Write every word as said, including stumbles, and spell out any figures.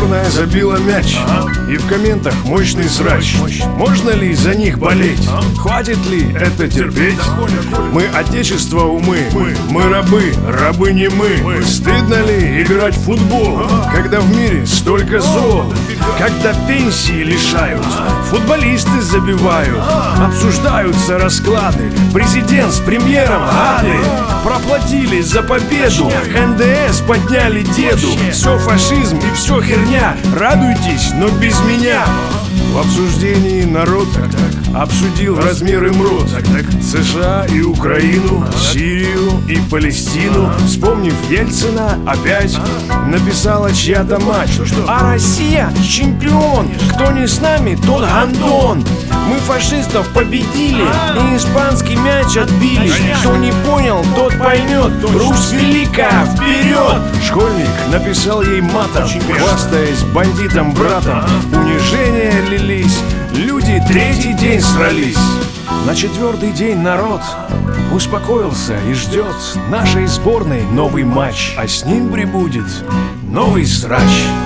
Сборная забила мяч, и в комментах мощный срач. Можно ли за них болеть? Хватит ли это терпеть? Мы отечество умы, мы рабы, рабы не мы. Стыдно ли играть в футбол, когда в мире столько зол? Когда пенсии лишают, футболисты забивают, обсуждаются расклады, президент с премьером гады. Проплатили за победу, эн дэ эс подняли деду. Все фашизм и все херня, радуйтесь, но без меня. В обсуждении народ обсудил размеры МРОД, США и Украину, Сирию и Палестину. Вспомнив Ельцина, опять написала чья-то мать: а Россия чемпион, кто не с нами, тот гандон. Мы фашистов победили и испанский мяч отбили. Кто не понял, тот поймет, Русь великая, вперед! Школьник написал ей матом, хвастаясь бандитом братом. Унижения лились, люди третий день срались. На четвертый день народ успокоился и ждет нашей сборной новый матч, а с ним прибудет новый срач.